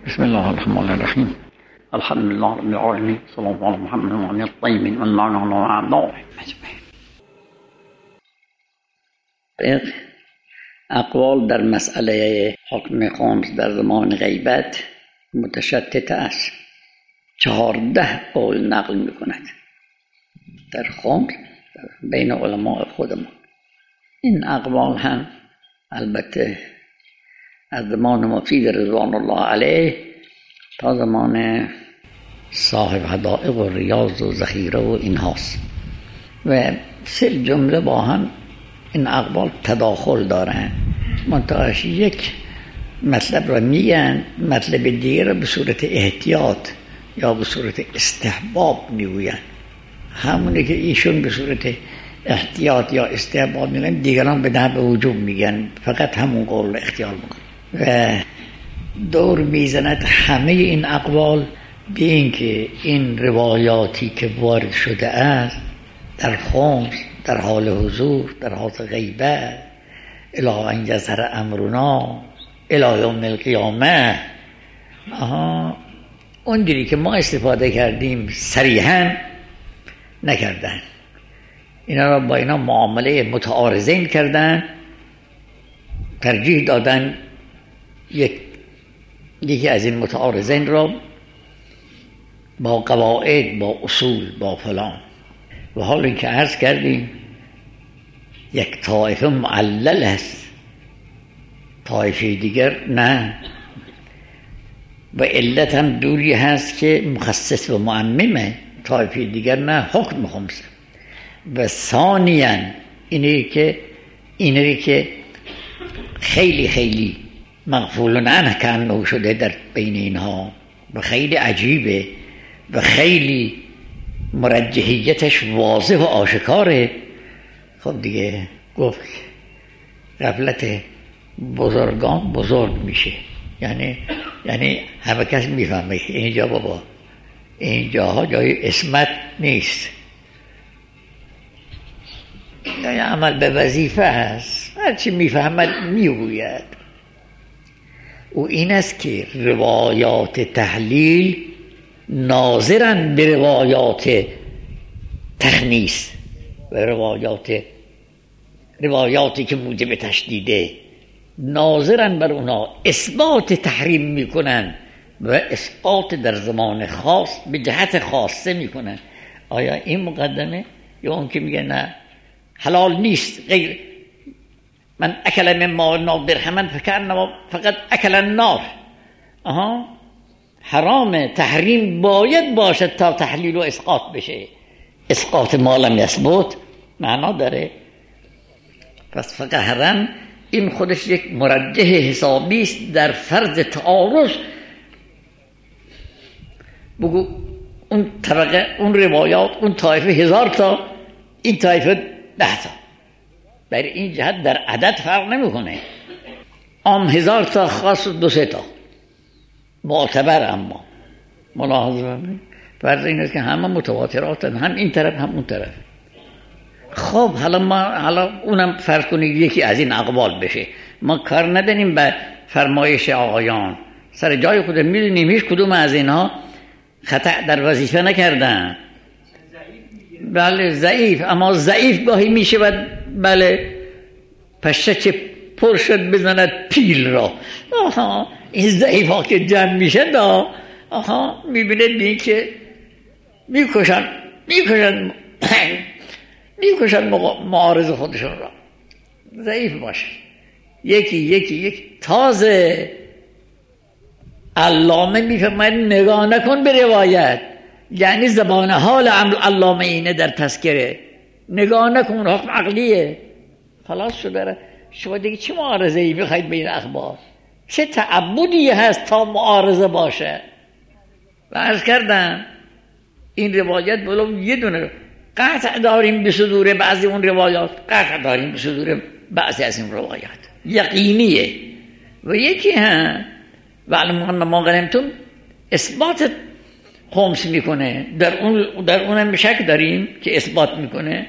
بسم الله الرحمن الرحیم. الحمد لله رب العالمین، صلی الله علی محمد و علی الطیبین و اللعنة و اعدائهم اجمعین. اقوال در مسئله حکم خمس در زمان غیبت متشتت است. 14 قول نقل میکند در خمس بین علماء خودمان. این اقوال هم البته از زمان مفید رضوان الله علیه تا زمان صاحب حدائق و ریاض و ذخیره و اینهاست و سه جمله با هم این اقوال تداخل دارن. منتهاش یک مطلب را میگن، مطلب دیگر به صورت احتیاط یا به صورت استحباب میگوین. همونی که ایشون به صورت احتیاط یا استحباب میگن دیگران به نحو وجوب میگن، فقط همون قول را اختیار میکن و دور میزند همه این اقوال به این که این روایاتی که وارد شده است در خمس، در حال حضور، در حال غیبت، الی ان یظهر امرنا الی یوم القیامه، اونجوری که ما استفاده کردیم صریحا نکردن. اینا را با اینا معامله متعارضین کردن، ترجیح دادن یکی از این متعارضین را با قواعد، با اصول، با فلان. و حال اینکه عرض کردیم یک طایفه معلل است، طایفه دیگر نه، و علت هم دوری هست که مخصص و معممه، طایفه دیگر نه حکم خمسه. و ثانیاً اینی که خیلی خیلی مغفول عنه کانه شده در بین اینها و خیلی عجیبه و خیلی مرجحیتش واضح و آشکاره. خب دیگه گفت غفلت بزرگان بزرگ میشه، یعنی همه کس میفهمه که اینجا بابا اینجاها جای اسمت نیست، یعنی عمل به وظیفه است، هرچی میفهمد میگوید. و این است که روایات تحلیل ناظرن به روایات تخنیس و روایاتی که موجب تشدیده، ناظرن بر اونا، اثبات تحریم میکنن و اثبات در زمان خاص به جهت خاصه میکنن. آیا این مقدمه یا اون که میگه نه حلال نیست، غیر من اکل مما نار درهمن فکرنما فقط اکل النار. حرام، تحریم باید باشد تا تحلیل و اسقاط بشه. اسقاط ما لم یثبت معنا داره. پس فقهرن این خودش یک مرجح حسابی است در فرض تعارض. بگو اون طبقه، اون روایات، اون طایفه 1000 تا، این طایفه 10 تا. برای این جهت در عدد فرق نمیکنه. عام 1000 تا، خاص 2-3 تا معتبر. اما ملاحظه فرض این است که همه متواتراتن، هم این طرف هم اون طرف. خب حالا اونم فرض کنید یکی از این اقوال بشه، ما کار نداریم به فرمایش آقایان، سر جای خود میدونیم هیچ کدوم از اینها خطأ در وظیفه نکردن. بله ضعیف، اما ضعیف گاهی میشه و بله پشه چه پر شد بزند پیل را. این ضعیف ها که جمع میشه دا میبینه بین که میکشن معارض خودشون را. ضعیف باشه. یکی تازه علامه میفهمد نگاه نکن به روایت، یعنی زبان حال علامه اینه در تذکره، نگاه نکن، حکم عقلیه، خلاص شده. شما دیگه چه معارضه ای میخواید به این اخبار؟ چه تعبدی هست تا معارضه باشه؟ و عرض کردم این روایت بلو یه دونه قطع داریم به صدور بعضی اون روایات، قطع داریم به صدور بعضی از این روایات، یقینیه. و یکی هم وعلم ما غنمتم اثبات خمس میکنه، در اونم شک داریم که اثبات میکنه.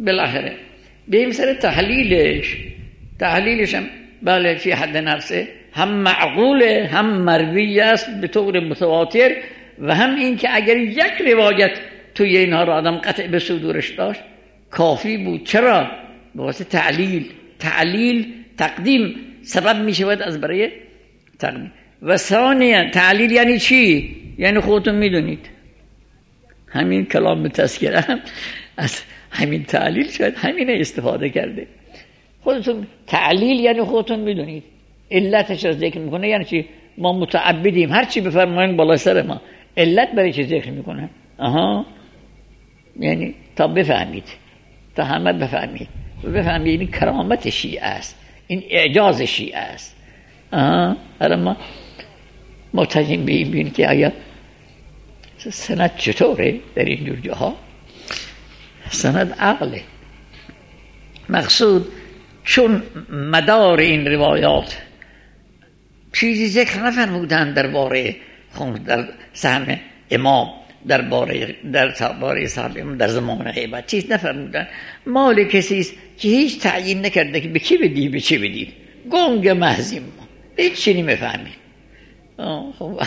بالاخره بریم سر تحلیلش هم بله فی حد نفسه هم معقوله هم مروی است به طور متواتر و هم این که اگر یک روایت توی اینها را آدم قطع به صدورش داشت کافی بود. چرا؟ به واسه تعلیل تقدیم سبب می شود از برای تقدیم. و ثانیا تعلیل یعنی چی؟ یعنی خودتون میدونید. همین کلام تذکره هم از همین تعلیل شاید همین استفاده کرده. خودتون تعلیل یعنی خودتون میدونید. علتش را ذکر میکنه یعنی چی؟ ما متعبدیم هر چی بفرمایین بالا سر ما. علت برای چی ذکر میکنه؟ یعنی تا بفهمید، تا همه بفهمید این کرامت شیعه است، این اعجاز شیعه است. حالا ما محتاجیم به این بینیم که آیا سند چطوره در این جور جاها؟ سند عقله. مقصود چون مدار این روایات چیزی ذکر نفرمودن درباره در سهم امام، درباره صاحب امام در زمان غیبت چیز نفرمودن. مال کسی است که هیچ تعیین نکرده که به کی بدی به چی بدید. گنگ محضیم ما هیچ چی نمیفهمیم. خب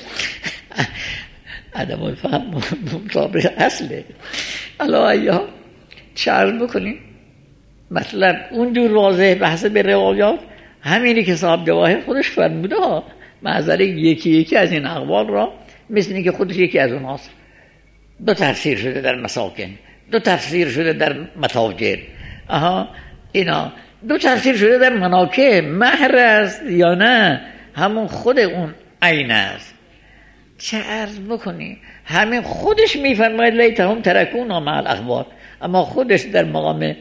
عدم الفهم مطابق اصله. حالا ایا چه عرض بکنیم؟ مطلب اونجور واضح بحث به روایات همینی که صاحب جواهر خودش فرموده ها. معذره یکی از این اقوال را مثل اینکه خودش یکی از اوناست. دو تفسیر شده در مساکن، دو تفسیر شده در متاجر، اینا دو تفسیر شده در مناکب. مهر است یا نه همون خود اون عین است. چه عرض بکنیم؟ همین خودش میفرماید لیتهم ترکونا مع الاخبار، اما خودش در مقام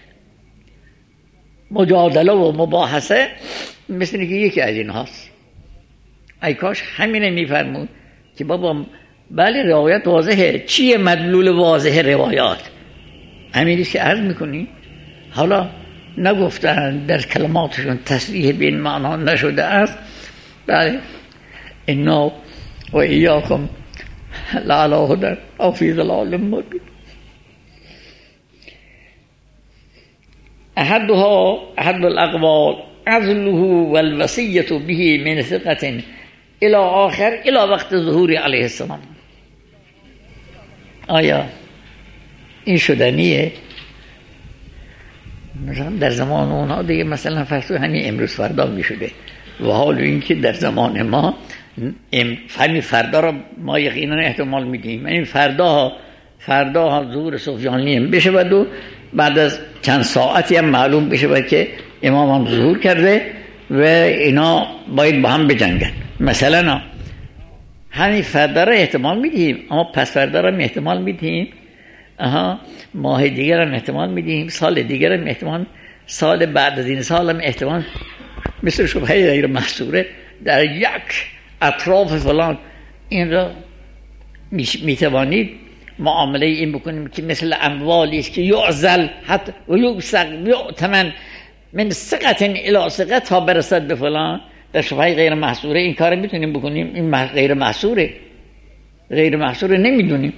مجادله و مباحثه مثل اینکه یکی از این هاست. ای کاش همینه میفرمود که بابا بله روایت واضحه. چیه مدلول واضح روایات؟ همینیست که عرض میکنی. حالا نگفتن در کلماتشون تصریح به این معنا نشده است. بله انا و ایاکم لعلی هدی او فی ضلال مبین. احد الاقوال عزله والوصیة به من ثقة الى آخر الى وقت ظهور علیه السلام. آیا این شدنیه؟ مثلا در زمان اونها دیگه مثلا فرض همین امروز فردا می شده و حال این که در زمان ما همین فردا را ما یقینا احتمال میدیم. این فردا ظهور سفیانی بشه و بعد از چند ساعتی هم معلوم بشه که امام هم ظهور کرده و اینا باید با هم بجنگن. مثلا همین فردا را احتمال میدیم، اما پس فردا را احتمال میدیم، ماه دیگر هم احتمال میدیم، سال دیگر هم احتمال، سال بعد از این سال هم احتمال. مثل شبهه غیر محصوره در یک اطراف فلان این را میتوانید معامله این بکنیم که مثل اموالی است که یعزل حتی و یؤتمن من ثقة الی ثقة تا برسد به فلان. در شبهه غیر محصوره این کار میتونیم بکنیم. این غیر محصوره نمیدونیم.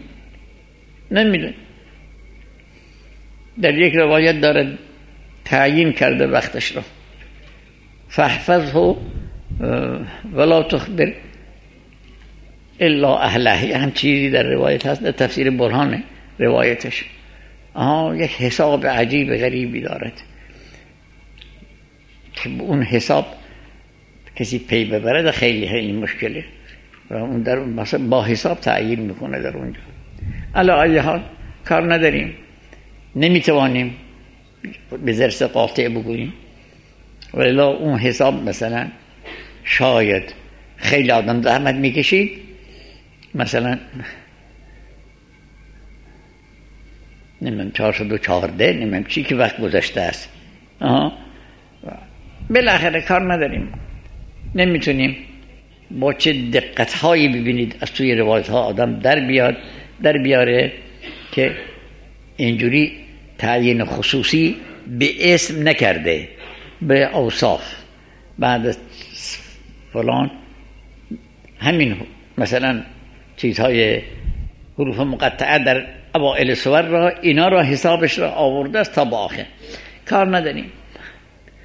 در یک روایت داره تعیین کرده وقتش رو، فاحفظه ولا تخبر الا اهله. هم چیزی در روایت هست، در تفسیر برهان روایتش. یک حساب عجیب غریبی دارد که اون حساب کسی پی ببرد خیلی خیلی مشکله و اون در مثلا با حساب تعیین میکنه در اونجا. علی ای حال کار نداریم، نمیتوانیم به ذرس قاطع بگوییم، ولی اون حساب مثلا شاید خیلی آدم زحمت میکشید، مثلا نمیم 414 نمیم چی که وقت گذاشته است. بالاخره کار نداریم، نمیتونیم با چه دقت هایی ببینید از توی روایت ها آدم در بیاره که اینجوری تعیین خصوصی به اسم نکرده، به اوصاف بعد از فلان همین مثلا چیزهای حروف مقطعه در اوائل سور را اینا را حسابش را آورده است تا با آخر. کار نداریم.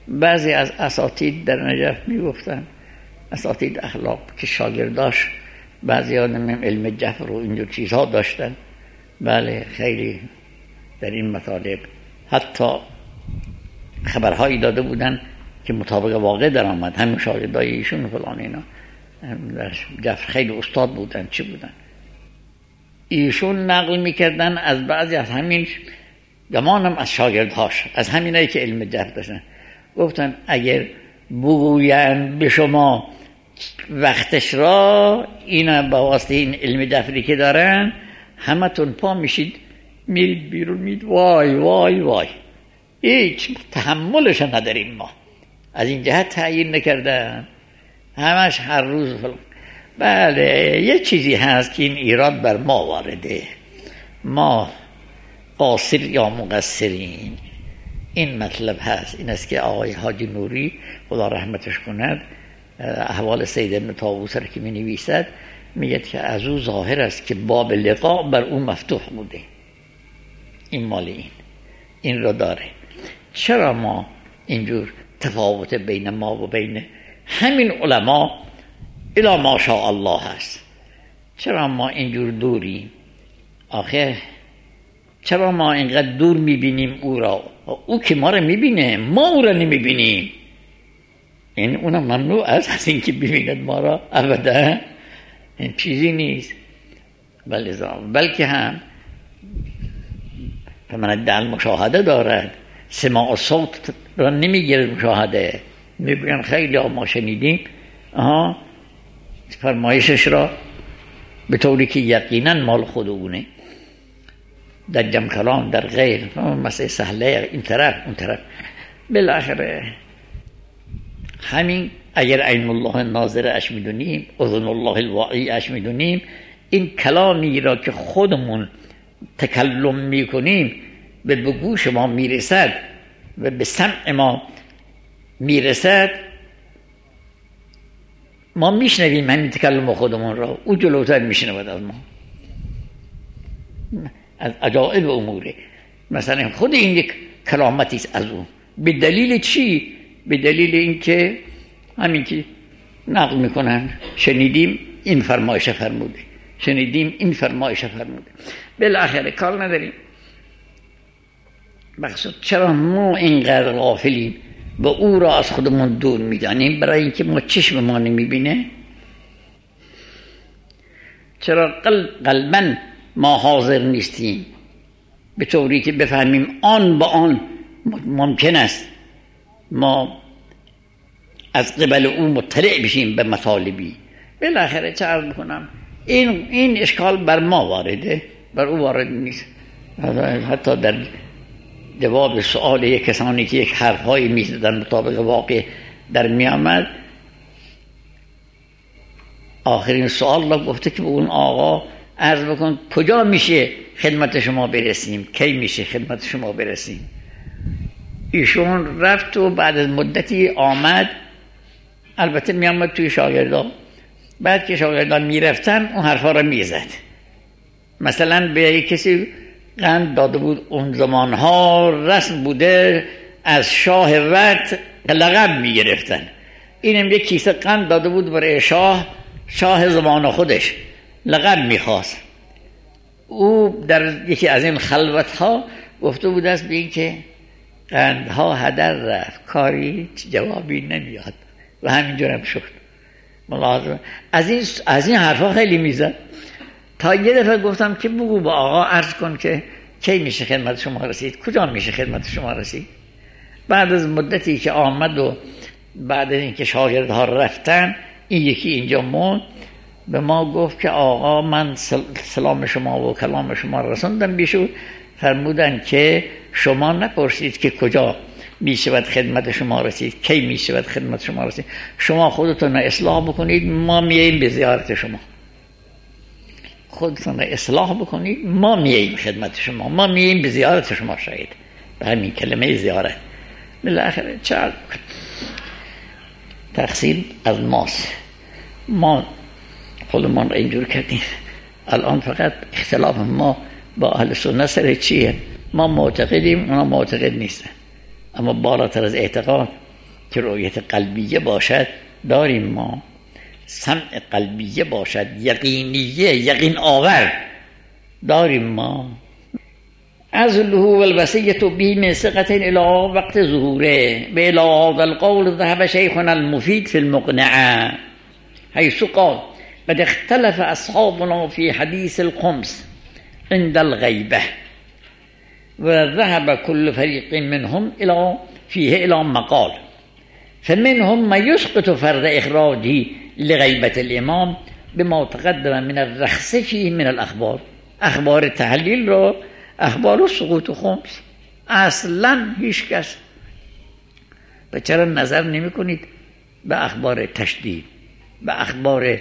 بعضی از اساتید در نجف میگفتن، اساتید اخلاق که شاگرداش بعضی آدم علم جفر و اینجور چیزها داشتن، بله خیلی در این مطالب حتی خبرهایی داده بودن که مطابق واقع در آمد. همین شاگردای ایشون و فلان اینا در جفر خیلی استاد بودن. چی بودن؟ ایشون نقل میکردن از بعضی از همین گمانم از شاگردهاش، از همینایی که علم جفر داشتن، گفتن اگر بگوین به شما وقتش را اینا با واسطه این علم جفری که دارن، همه تون پا میشید میرید بیرون، میید وای وای وای، هیچ تحملش نداریم ما. از این جهت تعیین نکردن، همش هر روز فلان. بله یه چیزی هست که این ایراد بر ما وارده، ما قاصر یا مقصرین. این مطلب هست. این است که آقای حاجی نوری خدا رحمتش کند احوال سید ابن طاووس را که می نویسد میگه که از او ظاهر است که باب لقاء بر او مفتوح بوده. این مال این را داره. چرا ما اینجور تفاوت بین ما و بین همین علما الا ماشاء الله هست؟ چرا ما اینجور دوریم؟ آخه چرا ما اینقدر دور میبینیم او را؟ او که ما را میبینه، ما او را نمیبینیم. این اونم ممنوع است از اینکه ببیند ما را، ابدا این چیزی نیست. بلکه هم فمن ادعی مشاهده دارد، سماع صوت را نمیگیرد مشاهده. میگن خیلی ما شنیدیم فرمایشش را به طوری که یقینا مال خودونه، در جمع کلام در غیر مسئله سهله این طرف اون طرف. بالاخره همین اگر عین الله ناظر اش میدونیم، اذن الله الواعی اش میدونیم، این کلامی را که خودمون تکلم میکنیم به گوش ما میرسد و به سمع ما میرسد، ما میشنویم همین تکلم خودمون را، او جلوتر میشنود از ما. از عجائب اموره. مثلا خود این یک کلامتی است از او. به دلیل چی؟ به دلیل اینکه همین که نقل میکنن شنیدیم این فرمایش فرموده، شنیدیم این فرمایش فرموده. بالاخره کار نداریم. مقصود چرا ما اینقدر غافلیم و او را از خودمون دور میدانیم؟ برای اینکه ما چشم ما نمیبینه. چرا قلباً ما حاضر نیستیم به طوری که بفهمیم آن با آن ممکن است ما از قبل او مطلع بشیم به مطالبی. بالاخره چه عرض بکنم، این اشکال بر ما وارده، بر او وارد نیست. حتی در جواب سؤال یک کسانی که یک حرفهایی میزدن مطابق واقع در میامد، آخرین سؤال را گفته که به اون آقا عرض بکن کجا میشه خدمت شما برسیم، کی میشه خدمت شما برسیم. ایشون رفت و بعد از مدتی آمد، البته میامد توی شاگردان. بعد که شاگردان میرفتن اون حرفا را میزد. مثلا به یک کسی قند داده بود، اون زمانها رسم بوده از شاه وقت لقب میگرفتن. اینم یک کیسه قند داده بود برای شاه زمان خودش، لقب میخواست. او در یکی از این خلوتها گفته بود است به این که قندها هدر رفت، کاری جوابی نمیاد و همینجور هم شد. از این حرفا خیلی میزد. تا یه دفعه گفتم که بگو با آقا عرض کن که کی میشه خدمت شما رسید، کجا میشه خدمت شما رسید. بعد از مدتی که آمد و بعد از اینکه شاگردها رفتن، این یکی اینجا موند، به ما گفت که آقا من سلام شما و کلام شما رسوندم بیشون. فرمودن که شما نپرسید که کجا میشود خدمت شما رسید، کی میشود خدمت شما رسید، شما خودتون اصلاح بکنید، ما میاییم به زیارت شما. خودتون اصلاح بکنید، ما میاییم خدمت شما، ما میاییم به زیارت شما. شاید به همین کلمه زیارت بالاخره چرا تقصیر از ماست. ما خودمان را اینجور کردیم. الان فقط اختلاف ما با اهل سنت سر چیه؟ ما معتقدیم، اونا معتقد نیستن. اما بالاتر از اعتقاد که رؤیت قلبیه باشد داریم ما، سمع قلبیه باشد یقینیه یقین آور داریم ما. عزله والوصیة به من ثقة الى وقت ظهوره و الى هذا القول ذهب شيخنا المفيد في المقنعة حيث قال قد اختلف أصحابنا في حديث الخمس عند الغيبة وذهب كل فريق منهم فيه إلى مقال، فمنهم من يسقط فرض إخراجه لغيبة الإمام بما تقدم من الرخص فيه من الأخبار. اخبار تحلیل رو، اخبار سقوط خمس اصلا هیچ کس به چرا نظر نمی کنید به اخبار تشدید، به اخبار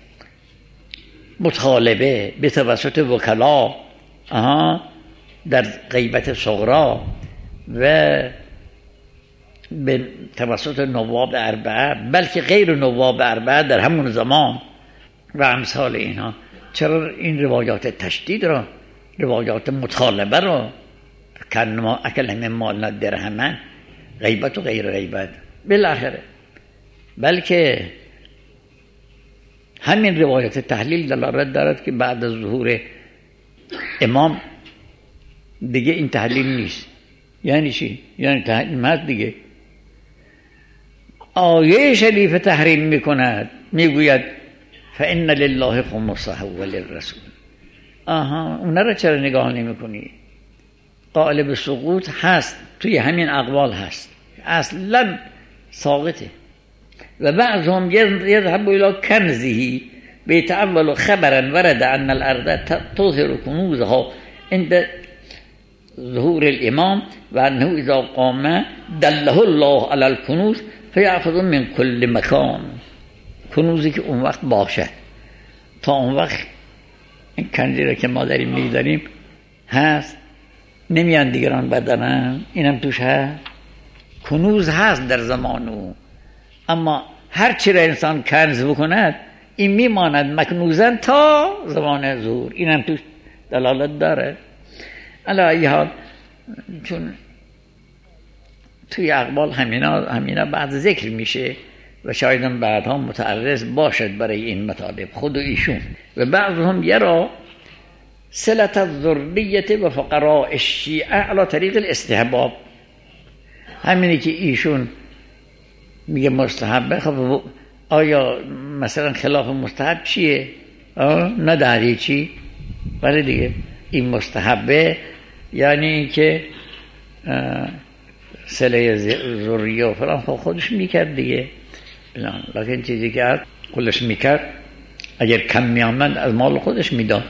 مطالبه به توسط وکلا در غیبت صغرا و به توسط نواب اربعه، بلکه غیر نواب اربعه در همون زمان و امثال اینها، چرا این روایات تشدید را، روایات مطالبه را کنما اکل من مال درهمن، غیبت و غیر غیبت بالاخره، بلکه همین روایت تحلیل دلالت دارد که بعد از ظهور امام دیگه این تحلیل نیست. یعنی چی؟ یعنی تحلیل مرد دیگه. آیه شریف تحریم میکند، میگوید فإن لله خمسه وللرسول. اونا را چرا نگاه نمیکنی؟ قائل به سقوط هست، توی همین اقوال هست، اصلا ساقطه. و بعضهم يذهب الى كنزه بيتأول خبرا ورد ان الارض تظهر كنوزها عند ظهور الامام و انه اذا قام دله الله على الكنوز فيأخذ من كل مكان. کنوزی که اون وقت باشد، تا اون وقت این کنزی را که ما داریم می‌داریم هست، نمیان دیگران بدنن، اینم توش هست. کنوز هست در زمان او، اما هر چی را انسان کنز بکند این میماند مکنوزن تا زمان ظهور. اینم توش دلالت داره. علی ای حال، چون توی اقوال همینا بعد ذکر میشه و شاید بعدها متعرض باشد برای این مطالب خود و ایشون. و بعضهم یرا صلة الذریة و فقراء الشیعه علی طریق الاستحباب. همینی که ایشون میگه مستحبه، خب آیا مثلا خلاف مستحب چیه؟ نداری چی؟ ولی دیگه این مستحبه یعنی این که صله ذریه و فلان خودش میکرد دیگه، لیکن چیزی که خودش میکرد اگر کم میامد از مال خودش میداد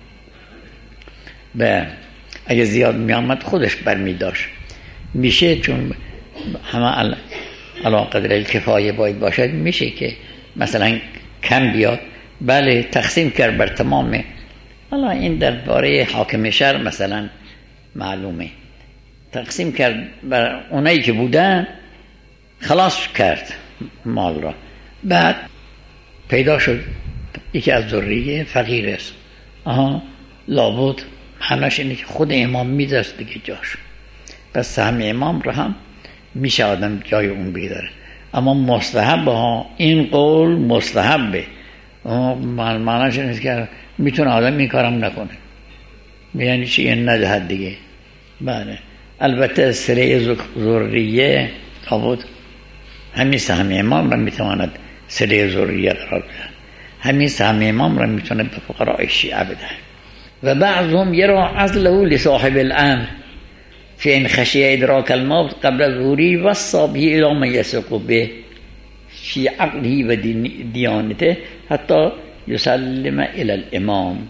و اگر زیاد میامد خودش برمیداشت. میشه چون همه علا قدر کفایه باید باشد، میشه که مثلا کم بیاد، بله تقسیم کرد بر تمام. حالا این درباره حاکم شهر مثلا معلومه، تقسیم کرد بر اونایی که بودن، خلاص کرد مال را. بعد پیدا شد یکی از ذریه فقیر است، لابد معناش اینه که خود امام میدست دیگه جاش، پس سهم امام را هم میشه آدم جای اون بگذاره. اما مستحب ها، این قول مستحبه، معناش اینه که میتونه آدم این کارم نکنه، یعنی چی؟ این ندهد دیگه. بله البته صله ذریه لابد همین سهم امام را میتواند صله ذریه قرار بده، همین سهم امام را میتونه به فقراء شیعه بده. و بعضهم یرا عزله لصاحب الامر فی ان خشی ادراک الموت قبل ظهوری وصا به الی من یثق به فی عقله و دیانته حتی یسلم الی الامام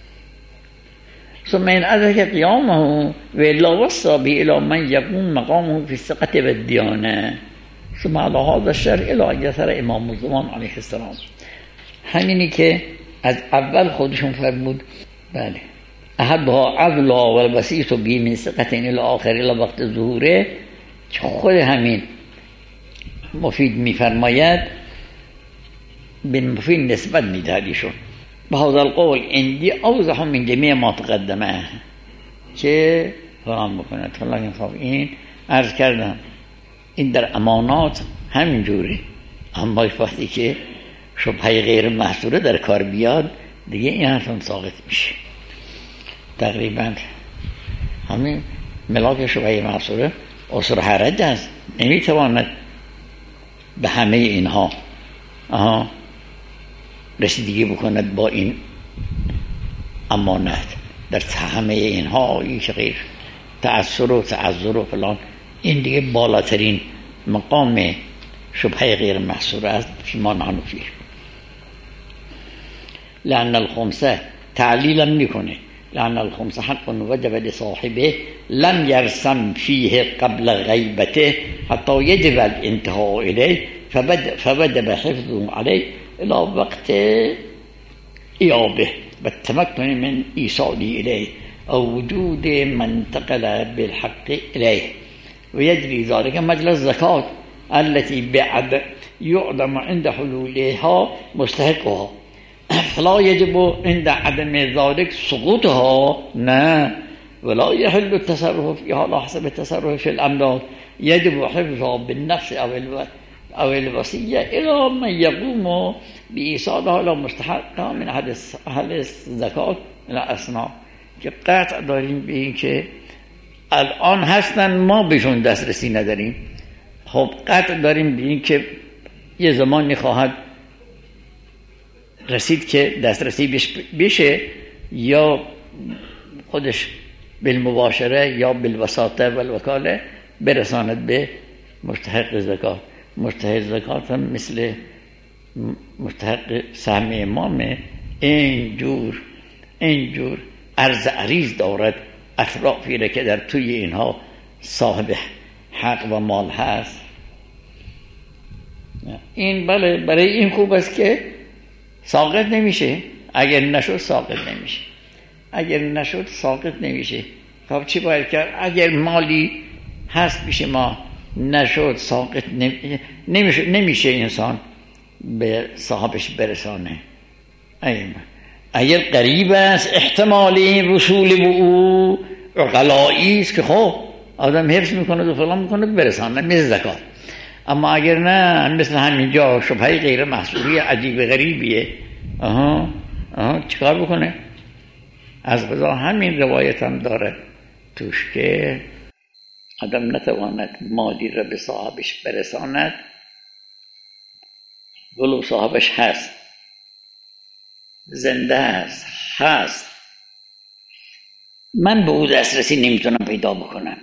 ثم ان ادرک قیامه و الا وصا به الی من یقوم مقامه فی الثقة و الدیانه ثم على هذا الشرع الی یثر امام الزمان علیه السلام. همینی که از اول خودشون فرمود، بله احبها عدلها و الوسیط بی من ثقة الی آخر الی وقت ظهوره، که خود همین مفید میفرماید، به مفید نسبت میدهدیشون. به هذا القول اندی اوضح من جمیع ما تقدمه، که فهم بکند. حالا این عرض کردم این در امانات همینجوره. اما وقتی که شبهه غیر محصوره در کار بیاد دیگه این حرفم ساقط میشه. تقریبا همین ملاک شبهه محصوره اصر حرج است، نمیتواند به همه اینها رسیدگی بکند با این امانت. در همه اینها ایش غیر تأثر و تعذر و فلان، این دیگه بالاترین مقام شبهه غیر محصور است فیما نحن فیه. لأن الخمسه تعلیلا میکنه، لأن الخمسه حق وجب لصاحبه لم يرسم فيه قبل غیبته حتی یجب الانتهاء الیه فوجب حفظه عليه الى وقت ایابه و التمكن من ایصاله الیه او وجود من انتقل بالحق الیه و یجری ذلك مجرى الزکات التي بعد يعدم عند حلولها مستحقها فلا يجب عند عدم ذلك سقوطها نه ولا يحل التصرف فيها على حسب التصرف في الأملاك يجب حفظها بالنفس أو الوصية إلى من يقوم بإيصالها إلى مستحقها من أهل الزكاة إلى أصناف که قطع داریم به این که الان هستن ما بهشون دسترسی نداریم. خب قطع داریم به این که یه زمانی خواهد رسید که دسترسی بشه یا خودش بالمباشره یا بالوساطه و الوکاله برساند به مستحق زکات. مستحق زکات هم مثل مستحق سهم امامه، اینجور عرض عریض دارد اطرافی را که در توی اینها صاحب حق و مال هست. این بله برای این خوب است که ساقط نمیشه. اگر نشد ساقط نمیشه. خب چی باید کرد؟ اگر مالی هست پیش ما نشد ساقط نمیشه انسان به صاحبش برسانه. اگر قریب است احتمالی وصول به او غلایی است که خب آدم حفظ میکنه و فلان میکنه برسانه مثل زکات. اما اگر نه مثل همینجا شبهه غیر محصوری عجیب غریبیه چیکار بکنه؟ از قضا همین روایت هم داره توش که آدم نتواند مالی را به صاحبش برساند ولو صاحبش هست، زنده هست من به او دسترسی نمیتونم پیدا بکنم.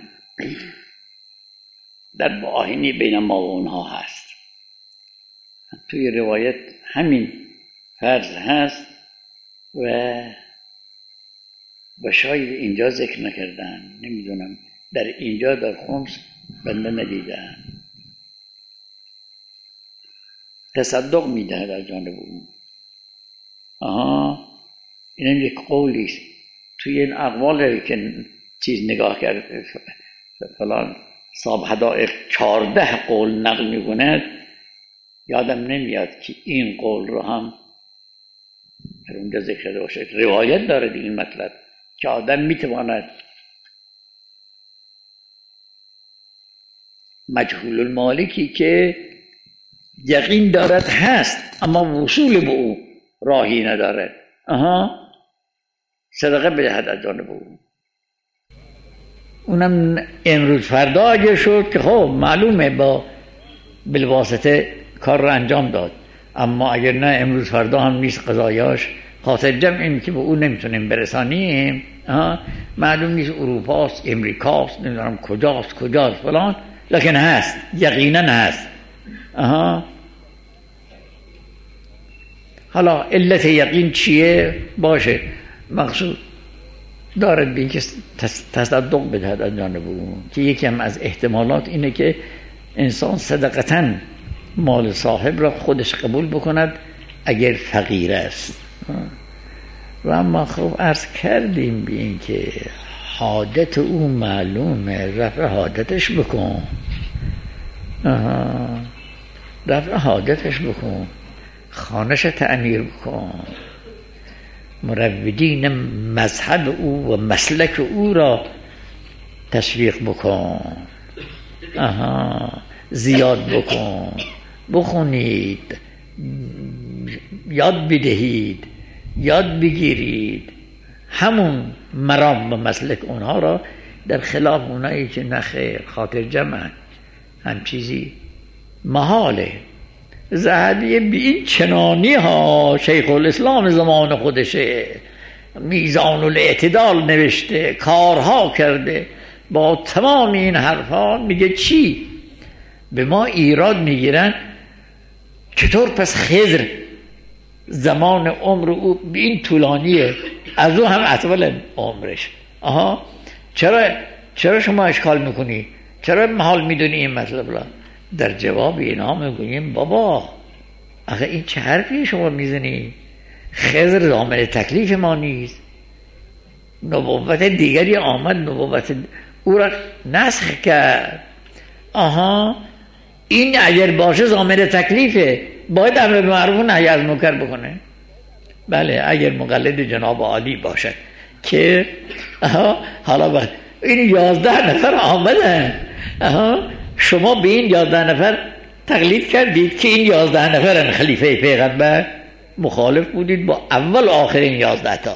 در آهنی بین ما و اونها هست. توی روایت همین فرض هست و شاید اینجا ذکر نکردن، نمیدونم در اینجا در خمس بنده ندیدن. تصدق میده در جانب اون. اینم یک قولی است. توی این اقوال که چیز نگاه کرد فلان صاحب حدائق 14 قول نقل میکند، یادم نمیاد که این قول رو هم در اونجا ذکر کرده باشه. روایت داره دیگه این مطلب که آدم میتواند مجهول المالکی که یقین دارد هست اما وصول به او راهی نداره صدقه بدهد از جانب او. اونم امروز فردا اگه شد که خب معلومه با بالواسطه کار رو انجام داد، اما اگر نه امروز فردا هم نیست قضایاش، خاطر جمع این که به او نمیتونیم برسانیم، معلوم نیست اروپاست امریکاست نمیدونم کجاست فلان، لکن هست، یقینا هست. حالا علت یقین چیه باشه، مقصود دارد به اینکه تصدق بدهد از جانب اون، که یکی هم از احتمالات اینه که انسان صدقتاً مال صاحب را خودش قبول بکند اگر فقیر است. و اما خب عرض کردیم به این که حاجت او معلومه، رفع حاجتش بکن، رفع حاجتش بکن، خانش تعمیر بکن، مروجین مذهب او و مسلک او را تشویق بکن. زیاد بکن، بخونید، یاد بدهید، یاد بگیرید. همون مرام و مسلک اونها را در خلاف اونایی که نخیر خاطر جمع هم چیزی محاله. ذهبی به این چنانی ها، شیخ الاسلام زمان خودشه، میزان الاعتدال نوشته، کارها کرده، با تمام این حرفا میگه چی؟ به ما ایراد میگیرن چطور پس خضر زمان عمر او به این طولانیه، از او هم اطول عمرش. چرا شما اشکال میکنی؟ چرا محال میدونی این مطلب را؟ در جواب اینا میگوییم بابا آخه این چه حرفی شما میزنی؟ خضر ضامن تکلیف ما نیست. نبوت دیگری آمد، نبوت او را نسخ کرد. این اگر باشه ضامن تکلیفه، باید امر معروف و نهی از منکر بکنه. بله اگر مقلد جناب عالی باشد که حالا این 11 نفر آمدن، شما به این 11 نفر تقلید کردید که این 11 نفرن خلیفه پیغمبر، مخالف بودید با اول آخر این 11 تا.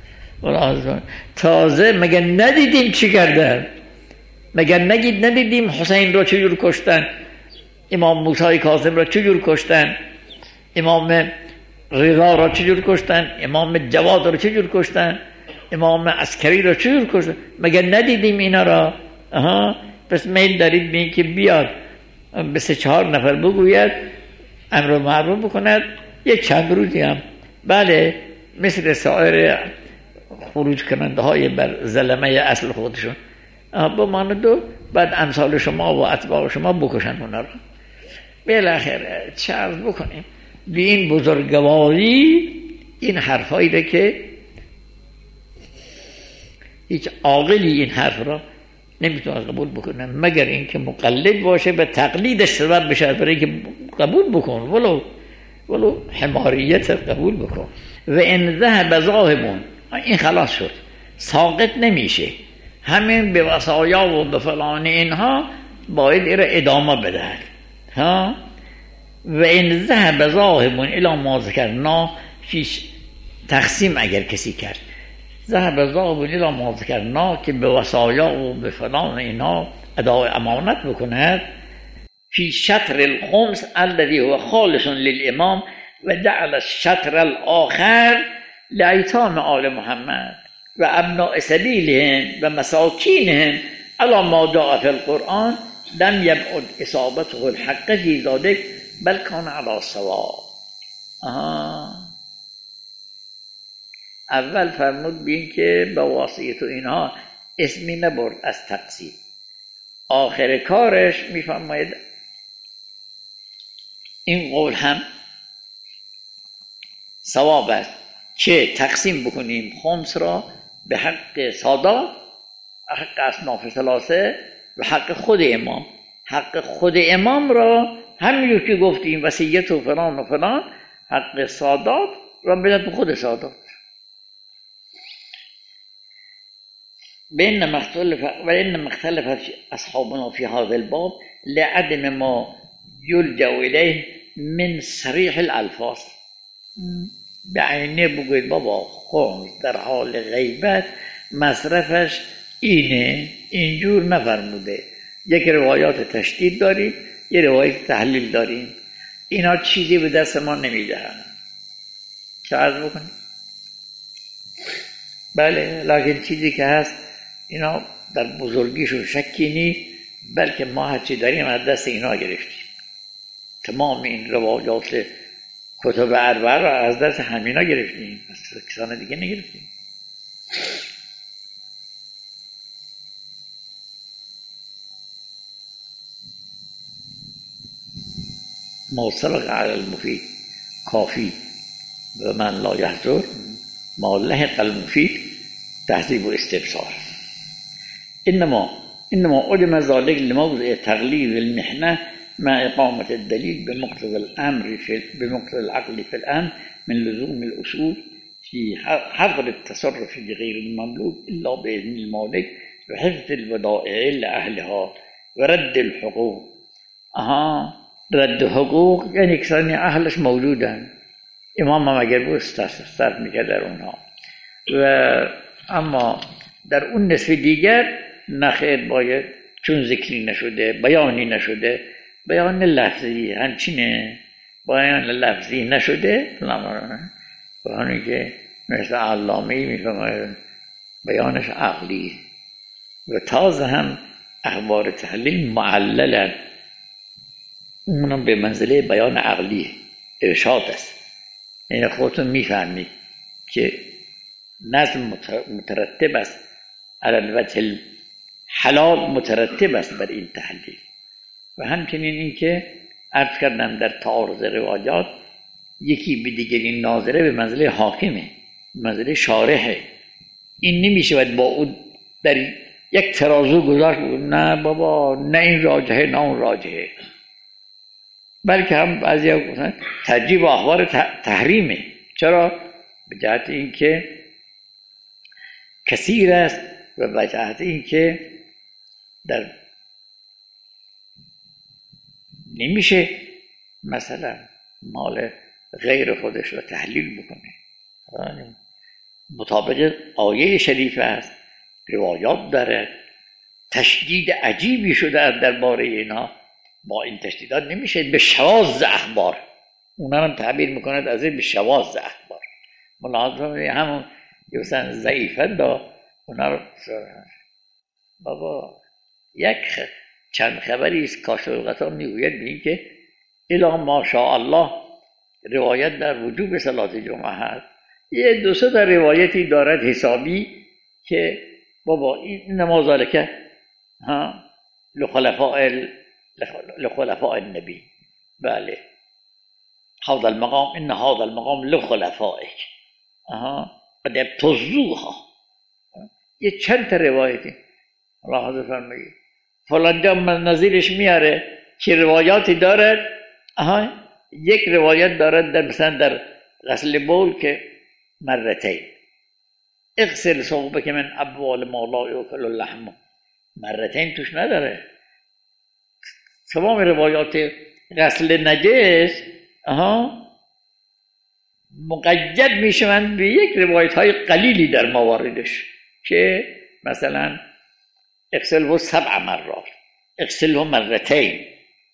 تازه مگر ندیدیم چی کردن؟ مگر ندیدیم حسین را چجور کشتن، امام موسی کاظم را چجور کشتن، امام رضا را چجور کشتن، امام جواد را چجور کشتن، امام عسکری را چجور کشتن؟ مگر ندیدیم اینا را؟ پس میل دارید بین که بیاد به 3-4 نفر بگوید، امر معروف بکند، یک چند روزی هم بله مثل سایر خروج کننده های بر ظلمه اصل خودشون بماند و بعد امثال شما و اتباع شما بکشن اونا را. بالاخره چه عرض بکنیم به این بزرگواری، این حرفایی را که هیچ عاقلی این حرف را نمیتونه قبول بکنه مگر اینکه مقلد باشه به تقلیدش سبب بشه برای که قبول بکن، ولو حماریت قبول بکن. و ان ذهب ذاهبون، این خلاص شد، ساقط نمیشه، همین به وصایا و به فلان اینها باید این را ادامه بدهد. و ان ذهب ذاهبون الی ما ذکرنا، فیش تقسیم اگر کسی کرد، ذهب ذاهبون الی ما ذکرنا که به وصایا و به فلان اینها ادای امانت بکند، فی شطر الخمس الذي هو خالص للامام و جعل الشطر الاخر لایتام آل محمد و ابناء سبیلهم و مساکینهم علی ما جاء فی القرآن لم یبعد اصابته الحق فی ذلک بل کان علی صواب. اول فرمود بین که با واسطه اینها اسمی نبرد از تقسیم، آخر کارش میفرماید این قول هم صواب است که تقسیم بکنیم خمس را به حق سادات، حق اصناف ثلاثه و حق خود امام. حق خود امام را همین که گفتیم وصیت و فلان و فلان، حق سادات را بدهد به خود سادات. وإنما اختلف أصحابنا في هذا الباب لعدم ما يلجأ إليه من صریح الالفاظ. به عینه بگوید بابا خمس در حال غیبت مصرفش اینه، اینجور نفرموده. یک روایات تشدید داریم، یک روایت تحلیل داریم، اینا چیزی به دست ما نمیدهن. چه عرض بکنیم؟ بله لکن چیزی که هست اینا در بزرگیشون شکی نیست، بلکه ما هرچی داریم از دست اینا گرفتیم. تمام این روایات کتب اربعه را از دست همینا گرفتیم، از کسان دیگه نگرفتیم. ما سبق علی المفید کافی و من لا یحضر ما لحق المفید تهذیب و استبصار. انما علم ذلك لموضع تغليظ المحنه مع اقامه الدليل بمقتضى الامر بمقتضى العقل في الامر من لزوم الاصول في حظر التصرف بغير المملوك الا باذن المالك وحفظ الودائع لاهلها ورد الحقوق. رد حقوق یعنی کسانی اهلش موجودن. امام هم اگر بود صرف میکرد در اونها. و اما در اون نصف دیگر نخیر، باید چون ذکری نشده، بیانی نشده، بیان لفظی همچینه، بیان لفظی نشده، بیانی که مثل علامی میفهمه بیانش عقلی. و تازه هم اخبار تحلیل معللن، اونم به منزله بیان عقلی ارشاد است. یعنی خودتون میفهمید که نظم مترتب است علی الوجه حلال، مترتب است بر این تحلیل. و همچنین این که عرض کردم در تعارض روایات یکی به دیگری ناظره به منزله حاکمه، به منزله شارحه. این نمیشود با اون در یک ترازو گذاشت نه بابا نه این راجحه نه اون راجحه، بلکه هم بعضی ها ترجیح و اخبار تحریمه. چرا؟ به جهت این که کثیر است و به جهت این که در نمیشه مثلا مال غیر خودش رو تحلیل بکنه، مطابق آیه شریف است، روایات داره، تشدید عجیبی شده درباره اینا. با این تشدیدات نمیشه به شواذ اخبار، اونا هم تعبیر میکند از این به شواذ اخبار. ملاحظه همون مثلا ضعیفه دا اونا رو بابا یک چند خبری است کاشف‌الغطا میگوید به این که الا ماشاءالله روایت در وجوب صلات جمعه هست. یه دو سه تا روایتی دارد حسابی که بابا این نماز که لخلفاء النبی، بله هذا المقام ان هذا المقام لخلفائک قد ابتزوها. یه چند تا روایتی الله حضرت فرمایید فلان جا من نظیرش میاره که روایاتی دارد. یک روایت دارد در مثلا در غسل بول که مرتين اغسل ثوبك من ابوال ما لا یاکل اللحم، مرتين توش نداره. تمام روایات غسل نجس مقید میشوند به یک روایت های قلیلی در مواردش که مثلا اغسله 7 مرات، اغسله مرتين،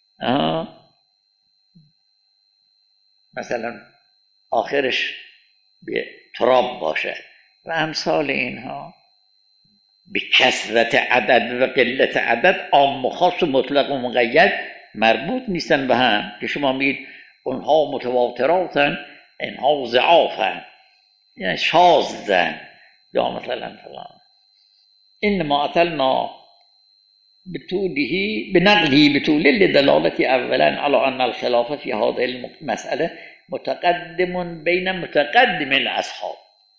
مثلا آخرش به تراب باشه و امثال اینها. به کثرت عدد و قلت عدد عام و خاص و مطلق و مقید مربوط نیستن به هم که شما میگید اونها متواتراتن اینها ضعافن یعنی شاذن یا مثلا فلان. انما اتلنا بنقله بطوله لدلالة اولا على ان الخلاف في هذه المسألة متقدم بین متقدم الاصحاب.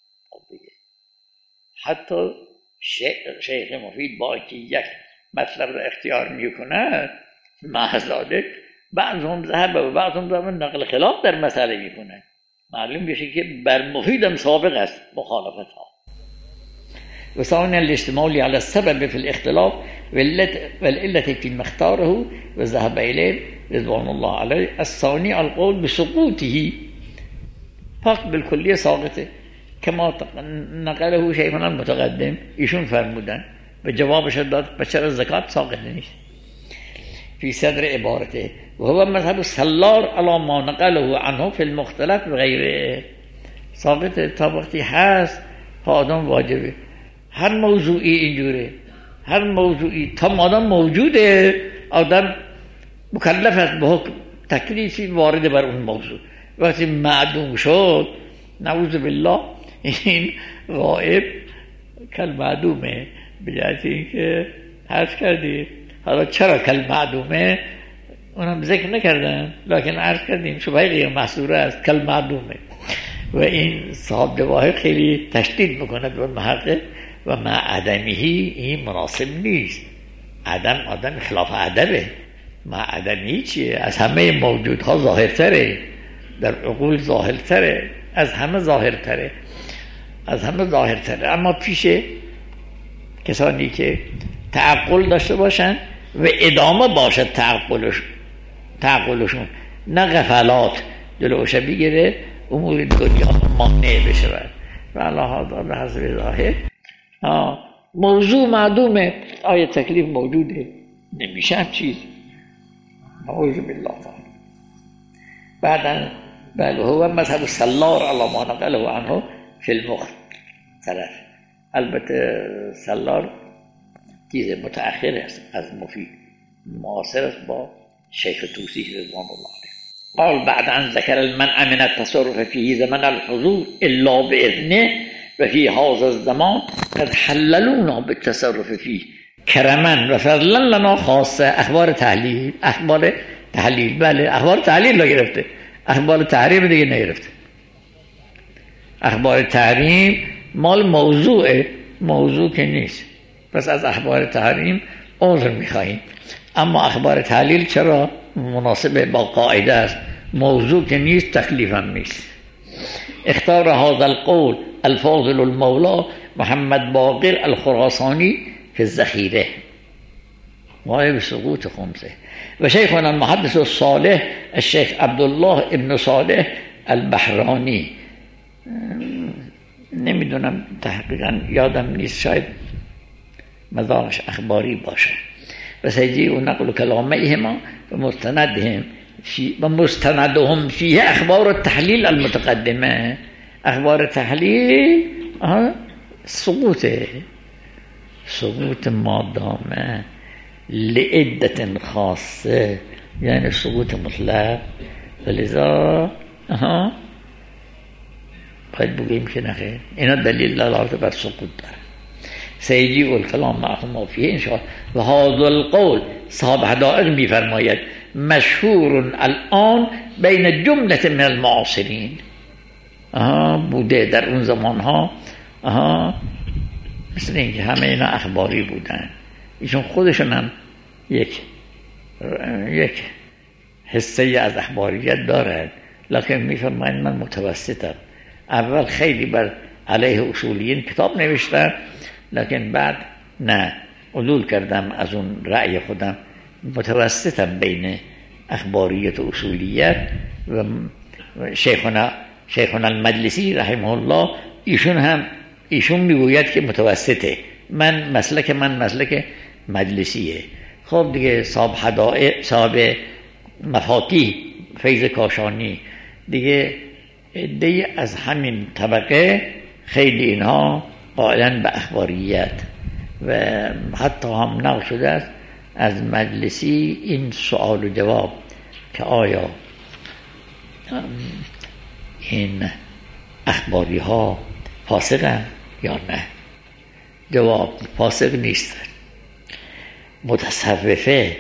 حتی شیخ مفید با که یک مطلب را اختیار میکنه محضاده بعضهم ذهب و بعضهم ذهب نقل خلاف در مسئله میکنه. معلوم بشه که بر مفیدم سابق است مخالفت ها. و ثانیا الاشتمال على السبب في الاختلاف والعلة فيما اختاره و ذهب اليه رضوان الله علیه. الثانی القول بسقوطه فقط بالکلیه ساقطه کما نقله شیخنا المتقدم. ایشون فرمودن و جوابش داد بچه زکات ساقط نیست فی صدر عبارته و هو مذهب سلار علی ما نقله عنه فی المختلف و غیره. ساقط تا وقتی هست آدم واجبه. هر موضوعی اینجوره، هر موضوعی تا مادام موجوده آدم مکلف است به حکم تکلیفی وارد بر اون موضوع. وقتی معدوم شد نعوذ بالله این غائب کل معدومه. به جهت اینکه عرض کردیم حالا چرا کل معدومه اونم ذکر نکردم لکن عرض کردیم شبهه غیر محصوره است کل معدومه. و این صاحب جواهر خیلی تشدید میکنه به محقق و مع عدمهی این مناسب نیست. عدم آدم خلاف ادبه. مع عدمهی چیه؟ از همه موجودها ظاهرتره، در عقول ظاهرتره، از همه ظاهرتره، از همه ظاهرتره. اما پیش کسانی که تعقل داشته باشن و ادامه باشد تعقلش تعقلشون نه غفلات جلوش بگیره امور دنیا مانع بشه و الله به حسب ظاهر موضوع معدومه. آیا تکلیف موجوده؟ نمیشه هم چیز. اعوذ بالله تعالی. بعدا بله هو مذهب سلار علی ما نقله عنه فی المختلف. البته سلار چیز متأخر است از مفید، معاصر است با شیخ توسی رضوان الله علیه. قال بعد ان ذکر المنع من التصرف فيه زمن الحضور الا باذنه و فی هذا الزمان قد حللونا بالتصرف فيه کرما و فضلا لنا خاصه. اخبار تحلیل بله اخبار تحلیل رو گرفته، اخبار تحریم دیگه نگرفته. اخبار تحریم مال موضوع که نیست، پس از اخبار تحریم عذر میخواهیم. اما اخبار تحلیل چرا مناسب با قاعده است، موضوع که نیست تکلیف هم نیست. اختار هذا القول الفاضل المولا محمد باقر الخراسانی في الذخیره وهي بسقوط خمسه و شیخنا المحدث الصالح الشیخ عبدالله ابن صالح البحرانی. نمیدونم تحقیقا یادم نیست، شاید مدارش اخباری باشه. و سیجی و نقل کلامهما و مستندهم فیه اخبار التحلیل المتقدمه. اخبار تحلیل سقوط مادامه لعدت خاصه، یعنی سقوط مطلق. ولذا باید بگیم که نخیر اینا دلیل دلالت بر سقوط داره. سیجی و الکلام معهم فیه انشاء و هذا القول صاحب حدائق میفرماید مشهور الان بین جمله من المعاصرین. بوده در اون زمان ها مثل اینکه همه اینا اخباری بودن. ایشون خودشون هم یک حصه از اخباریت دارد، لکن میفرماید من متوسطم. اول خیلی بر علیه اصولیین کتاب نوشتم، لکن بعد نه، عدول کردم از اون رأی خودم، متوسطم بین اخباریت و اصولیت. و شیخنا المجلسی رحمه الله ایشون میگوید که متوسطه. مسلک مجلسیه. خب دیگه صاحب مفاتیح فیض کاشانی دیگه عده‌ای از همین طبقه، خیلی اینها قائلن به اخباریت و حتی هم نقل شده است از مجلسی این سوال و جواب که آیا این اخباری ها فاسقن یا نه. جواب فاسق نیستن. متصوفه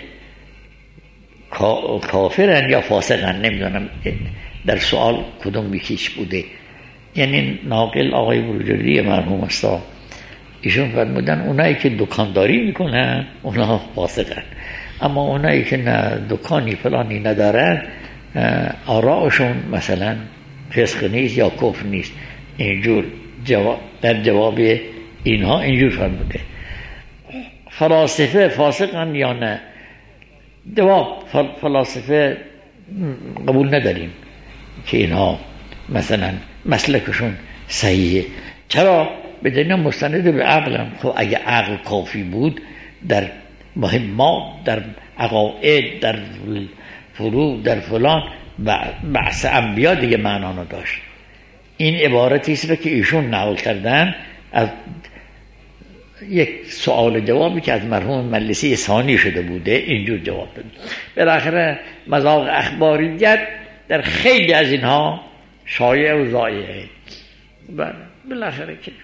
کافرن یا فاسقن، نمیدونم در سوال کدوم یکیش بوده. یعنی ناقل آقای بروجردی مرحوم است، ایشون فرمودن اونایی که دکانداری میکنن اونا فاسقن، اما اونایی که نه دکانی فلانی ندارن آراءشون مثلا فسق نیست یا کفر نیست. اینجور در جواب اینها اینجور فرموده. فلاسفه فاسقن یا نه؟ جواب فلاسفه قبول نداریم که اینها مثلا مسلکشون صحیحه. چرا؟ به دلیل مستند به عقلم. خب اگه عقل کافی بود در مهمات، در عقاید، در فروع، در فلان، بحث انبیا دیگه معنا داشت. این عبارتی است که ایشون نقل کردن از یک سوال جوابی که از مرحوم مجلسی ثانی شده بوده، اینجور جواب داد. بالاخره مذاق اخباریت در خیلی از اینها شایع و ضایعه. بالاخره که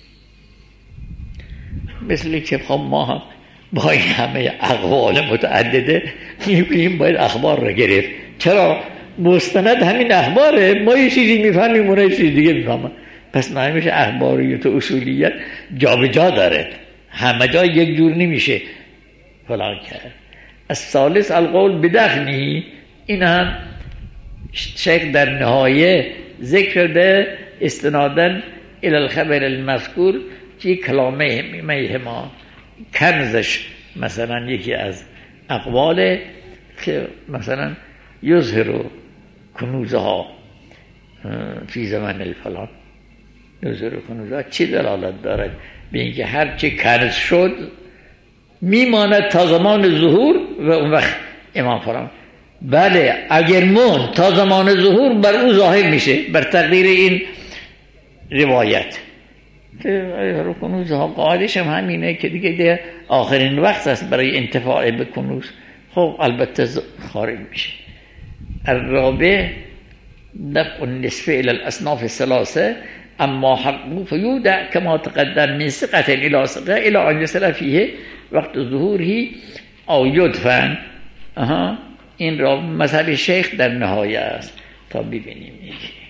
مثل که خب ما هم با این همه اقوال متعدده میگوییم باید اخبار رو گرفت. چرا؟ مستند همین اخباره، ما یه چیزی میفهمیم اونها یه چیز دیگه میفهمن. پس نمیشه اخباریت و اصولیت جا به جا داره، همه جا یک جور نمیشه فلان کرد. الثالث القول بدفنی، این هم شیخ در نهایه ذکر شده استنادن الى الخبر المذکور که کلامه میهما کنزش مثلا یکی از اقواله که مثلا یظهر کنوزها فی زمن الفلان. یظهر کنوزها چی دلالت دارد؟ به اینکه هر چه کنز شد میماند تا زمان ظهور و اون وقت امام فلان. بله اگر مون تا زمان ظهور بر او ظاهر میشه، بر تقدیر این روایت که کنوزها قاعدش هم همینه که دیگه آخرین وقت است برای انتفاع به کنوز. خب البته خارج میشه. الرابع دفع النصف الى الاصناف الثلاثه اما حقه فيودع كما تقدم من ثقة الى ثقة الى ان يصل فيه وقت ظهوره او يدفن. این را مثل شیخ در نهایه است تا ببینیم.